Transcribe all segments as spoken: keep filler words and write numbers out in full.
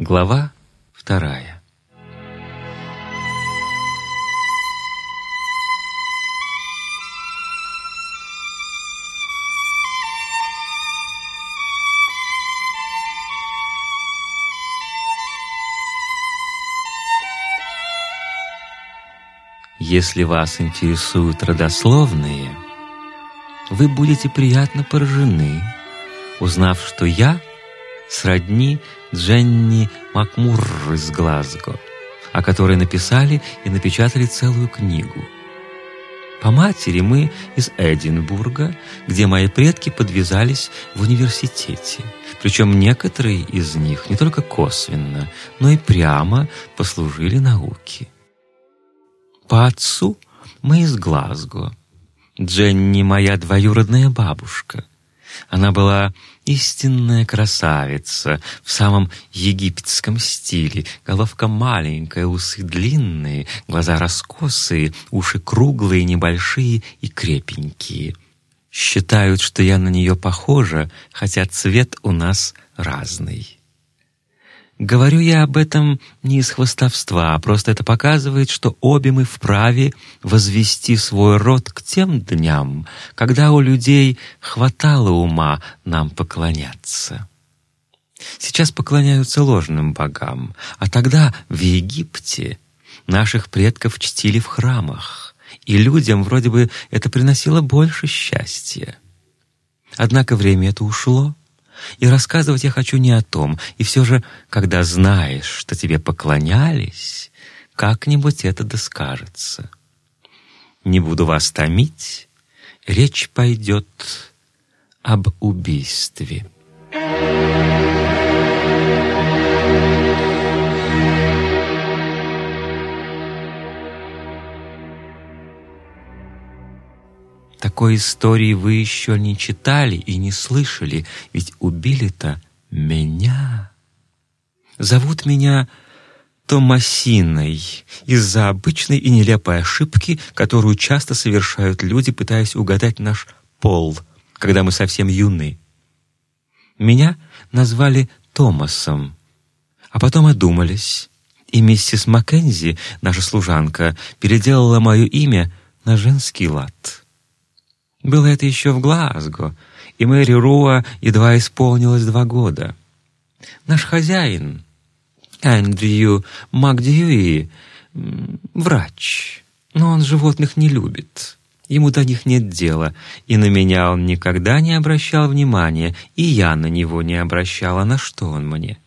Глава вторая. Если вас интересуют родословные, вы будете приятно поражены, узнав, что я сродни Дженни Макмурр из Глазго, о которой написали и напечатали целую книгу. По матери мы из Эдинбурга, где мои предки подвязались в университете, причем некоторые из них не только косвенно, но и прямо послужили науке. По отцу мы из Глазго. Дженни — моя двоюродная бабушка. Она была истинная красавица в самом египетском стиле. Головка маленькая, усы длинные, глаза раскосые, уши круглые, небольшие и крепенькие. Считают, что я на нее похожа, хотя цвет у нас разный. Говорю я об этом не из хвастовства, а просто это показывает, что обе мы вправе возвести свой род к тем дням, когда у людей хватало ума нам поклоняться. Сейчас поклоняются ложным богам, а тогда в Египте наших предков чтили в храмах, и людям вроде бы это приносило больше счастья. Однако время это ушло. И рассказывать я хочу не о том, и все же, когда знаешь, что тебе поклонялись, как-нибудь это доскажется. Не буду вас томить, речь пойдет об убийстве. Такой истории вы еще не читали и не слышали, ведь убили-то меня. Зовут меня Томасиной из-за обычной и нелепой ошибки, которую часто совершают люди, пытаясь угадать наш пол, когда мы совсем юны. Меня назвали Томасом, а потом одумались, и миссис Маккензи, наша служанка, переделала мое имя на женский лад. Было это еще в Глазго, и Мэри Руа едва исполнилось два года. Наш хозяин, Эндрю Макдьюи, врач, но он животных не любит. Ему до них нет дела, и на меня он никогда не обращал внимания, и я на него не обращала, на что он мне.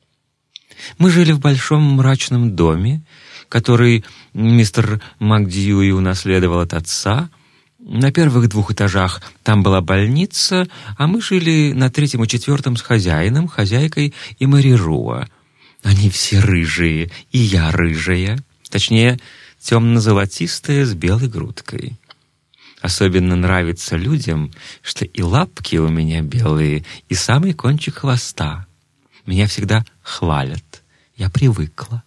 Мы жили в большом мрачном доме, который мистер Макдьюи унаследовал от отца. На первых двух этажах там была больница, а мы жили на третьем и четвертом с хозяином, хозяйкой и Мэри Руа. Они все рыжие, и я рыжая, точнее, темно-золотистая с белой грудкой. Особенно нравится людям, что и лапки у меня белые, и самый кончик хвоста. Меня всегда хвалят, я привыкла.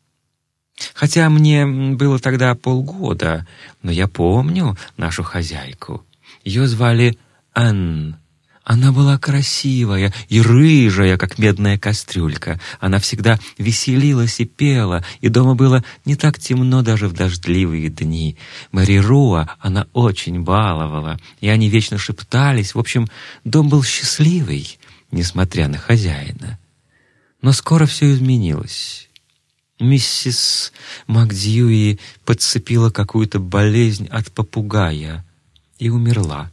Хотя мне было тогда полгода, но я помню нашу хозяйку. Ее звали Анн. Она была красивая и рыжая, как медная кастрюлька. Она всегда веселилась и пела, и дома было не так темно даже в дождливые дни. Мэри Руа она очень баловала, и они вечно шептались. В общем, дом был счастливый, несмотря на хозяина. Но скоро все изменилось. Миссис Макдьюи подцепила какую-то болезнь от попугая и умерла.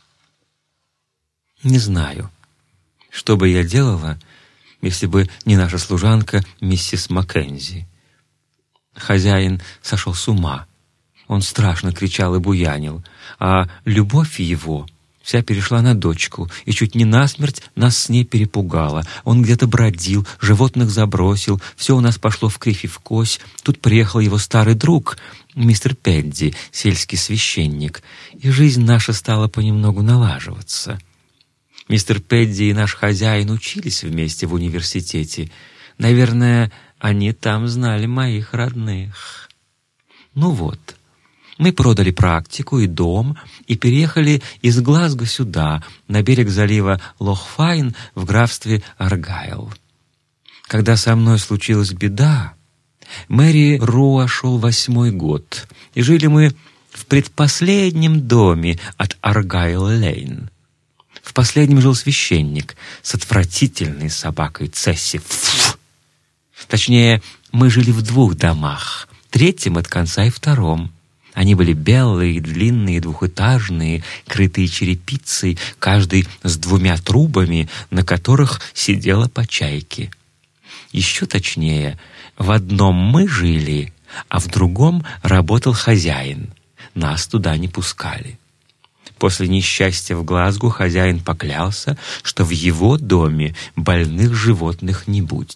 Не знаю, что бы я делала, если бы не наша служанка миссис Маккензи. Хозяин сошел с ума. Он страшно кричал и буянил, а любовь его вся перешла на дочку и чуть не насмерть нас с ней перепугала. Он где-то бродил, животных забросил, все у нас пошло в кривь и в кось. Тут приехал его старый друг, мистер Пэдди, сельский священник, и жизнь наша стала понемногу налаживаться. Мистер Пэдди и наш хозяин учились вместе в университете. Наверное, они там знали моих родных. Ну вот. Мы продали практику и дом и переехали из Глазго сюда, на берег залива Лох-Файн в графстве Аргайл. Когда со мной случилась беда, Мэри Руа шел восьмой год, и жили мы в предпоследнем доме от Аргайл-Лейн. В последнем жил священник с отвратительной собакой Цесси. Фу! Точнее, мы жили в двух домах, третьем от конца и втором. Они были белые, длинные, двухэтажные, крытые черепицей, каждый с двумя трубами, на которых сидела по чайке. Еще точнее, в одном мы жили, а в другом работал хозяин. Нас туда не пускали. После несчастья в Глазго хозяин поклялся, что в его доме больных животных не будет.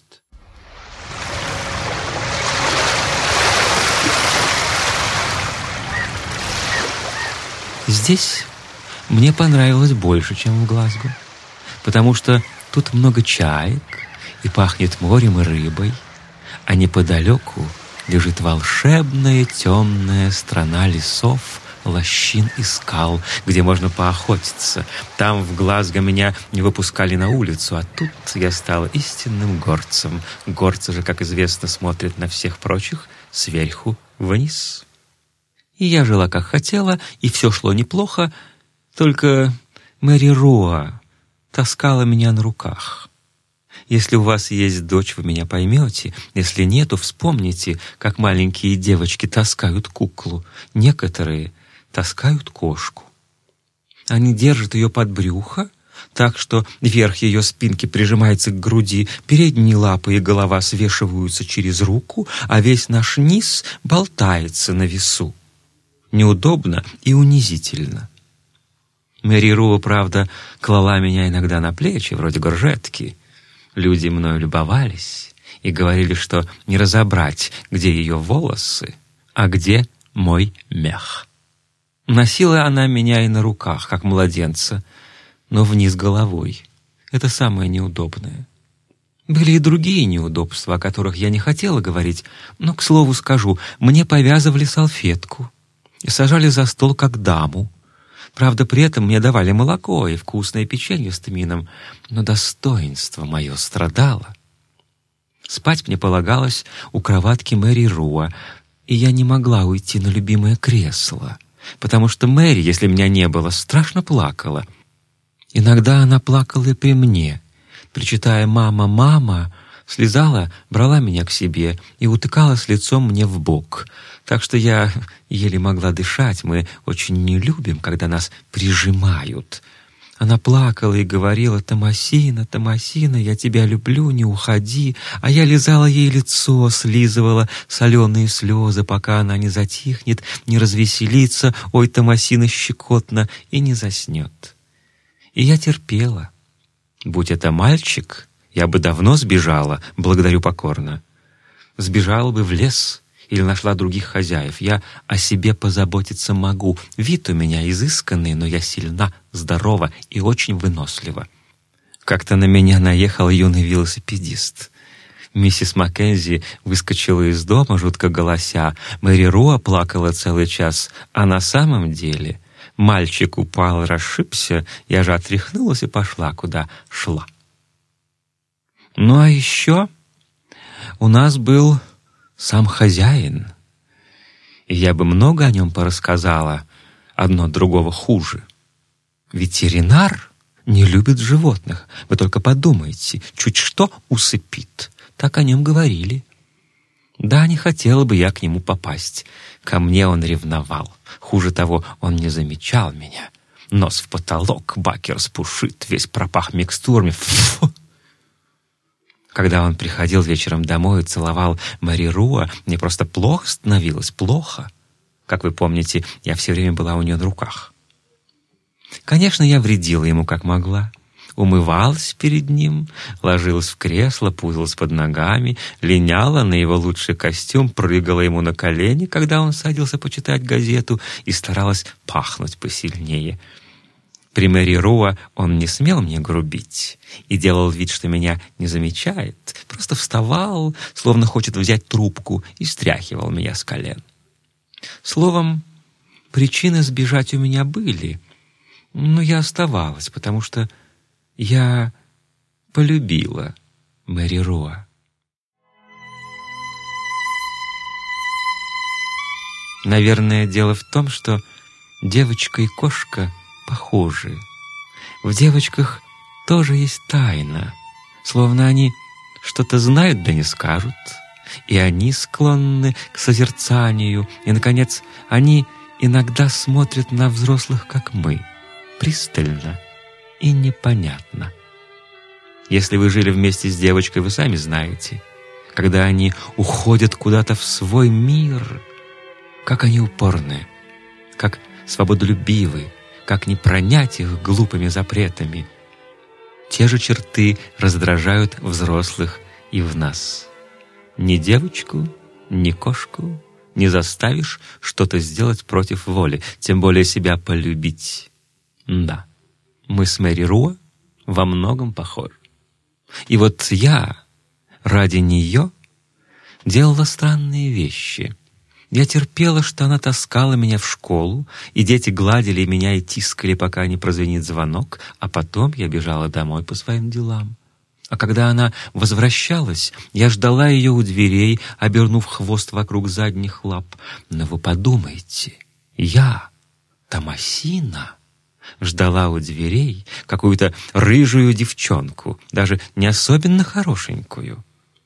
Здесь мне понравилось больше, чем в Глазго, потому что тут много чаек и пахнет морем и рыбой, а неподалеку лежит волшебная темная страна лесов, лощин и скал, где можно поохотиться. Там, в Глазго, меня не выпускали на улицу, а тут я стал истинным горцем. Горцы же, как известно, смотрят на всех прочих сверху вниз. И я жила, как хотела, и все шло неплохо, только Мэри Руа таскала меня на руках. Если у вас есть дочь, вы меня поймете. Если нет, то вспомните, как маленькие девочки таскают куклу. Некоторые таскают кошку. Они держат ее под брюхо, так что верх ее спинки прижимается к груди, передние лапы и голова свешиваются через руку, а весь наш низ болтается на весу. Неудобно и унизительно. Мэри Руа, правда, клала меня иногда на плечи, вроде горжетки. Люди мною любовались и говорили, что не разобрать, где ее волосы, а где мой мех. Носила она меня и на руках, как младенца, но вниз головой. Это самое неудобное. Были и другие неудобства, о которых я не хотела говорить, но, к слову скажу, мне повязывали салфетку и сажали за стол как даму. Правда, при этом мне давали молоко и вкусное печенье с тмином, но достоинство мое страдало. Спать мне полагалось у кроватки Мэри Руа, и я не могла уйти на любимое кресло, потому что Мэри, если меня не было, страшно плакала. Иногда она плакала и при мне, причитая «мама, мама», слезала, брала меня к себе и утыкалась лицом мне в бок. Так что я еле могла дышать, мы очень не любим, когда нас прижимают. Она плакала и говорила: «Томасина, Томасина, я тебя люблю, не уходи». А я лизала ей лицо, слизывала соленые слезы, пока она не затихнет, не развеселится, ой, Томасина, щекотно, и не заснет. И я терпела. Будь это мальчик, я бы давно сбежала, благодарю покорно. Сбежала бы в лес или нашла других хозяев. Я о себе позаботиться могу. Вид у меня изысканный, но я сильна, здорова и очень вынослива. Как-то на меня наехал юный велосипедист. Миссис Маккензи выскочила из дома, жутко голося. Мэри Руа плакала целый час, а на самом деле мальчик упал, расшибся, я же отряхнулась и пошла, куда шла. Ну а еще у нас был сам хозяин, и я бы много о нем порассказала, одно другого хуже. Ветеринар не любит животных, вы только подумайте, чуть что усыпит, так о нем говорили. Да, не хотела бы я к нему попасть, ко мне он ревновал, хуже того, он не замечал меня. Нос в потолок, баки распушит, весь пропах микстурами. Фу! Когда он приходил вечером домой и целовал Мэри Руа, мне просто плохо становилось, плохо. Как вы помните, я все время была у нее на руках. Конечно, я вредила ему как могла. Умывалась перед ним, ложилась в кресло, путалась под ногами, линяла на его лучший костюм, прыгала ему на колени, когда он садился почитать газету, и старалась пахнуть посильнее. При Мэри Руа он не смел мне грубить и делал вид, что меня не замечает. Просто вставал, словно хочет взять трубку, и стряхивал меня с колен. Словом, причины сбежать у меня были, но я оставалась, потому что я полюбила Мэри Руа. Наверное, дело в том, что девочка и кошка похожи. В девочках тоже есть тайна, словно они что-то знают, да не скажут, и они склонны к созерцанию, и, наконец, они иногда смотрят на взрослых, как мы, пристально и непонятно. Если вы жили вместе с девочкой, вы сами знаете, когда они уходят куда-то в свой мир, как они упорны, как свободолюбивы, как не пронять их глупыми запретами. Те же черты раздражают взрослых и в нас. Ни девочку, ни кошку не заставишь что-то сделать против воли, тем более себя полюбить. Да, мы с Мэри Руа во многом похожи. И вот я ради нее делала странные вещи. Я терпела, что она таскала меня в школу, и дети гладили меня и тискали, пока не прозвенит звонок, а потом я бежала домой по своим делам. А когда она возвращалась, я ждала ее у дверей, обернув хвост вокруг задних лап. Но вы подумайте, я, Томасина, ждала у дверей какую-то рыжую девчонку, даже не особенно хорошенькую.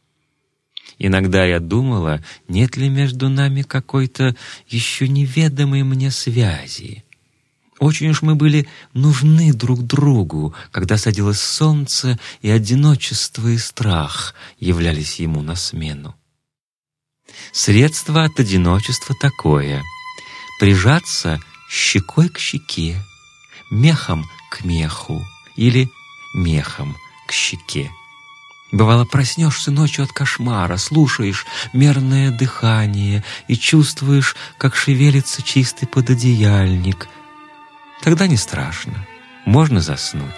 Иногда я думала, нет ли между нами какой-то еще неведомой мне связи. Очень уж мы были нужны друг другу, когда садилось солнце, и одиночество и страх являлись ему на смену. Средство от одиночества такое — прижаться щекой к щеке, мехом к меху или мехом к щеке. Бывало, проснешься ночью от кошмара, слушаешь мерное дыхание и чувствуешь, как шевелится чистый пододеяльник. Тогда не страшно, можно заснуть.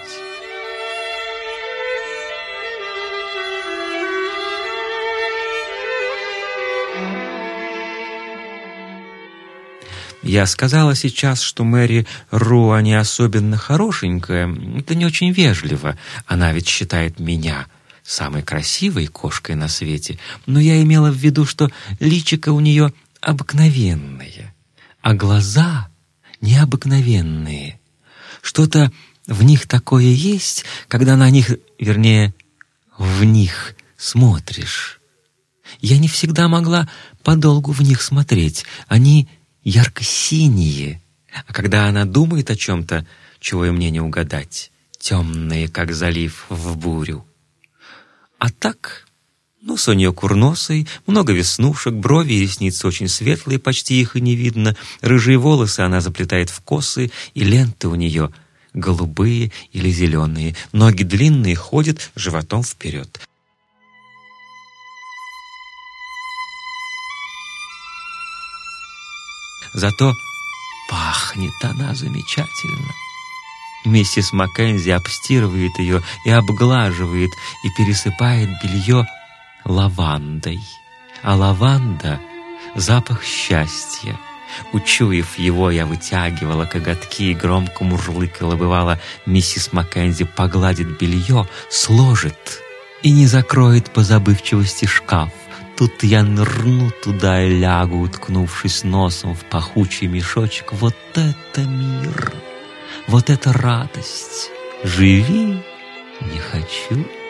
Я сказала сейчас, что Мэри Руа не особенно хорошенькая. Это не очень вежливо. Она ведь считает меня самой красивой кошкой на свете. Но я имела в виду, что личико у нее обыкновенное, а глаза необыкновенные. Что-то в них такое есть, когда на них, вернее, в них смотришь. Я не всегда могла подолгу в них смотреть. Они ярко-синие, а когда она думает о чем-то, чего и мне не угадать, темные, как залив в бурю. А так, нос у нее курносый, много веснушек, брови и ресницы очень светлые, почти их и не видно, рыжие волосы она заплетает в косы, и ленты у нее голубые или зеленые, ноги длинные, ходят животом вперед. Зато пахнет она замечательно. Миссис Маккензи обстирывает ее и обглаживает, и пересыпает белье лавандой. А лаванда — запах счастья. Учуяв его, я вытягивала коготки и громко мурлыкала. Бывало, миссис Маккензи погладит белье, сложит и не закроет по забывчивости шкаф. Тут я нырну туда и лягу, уткнувшись носом в пахучий мешочек. Вот это мир! Вот это радость! Живи, не хочу.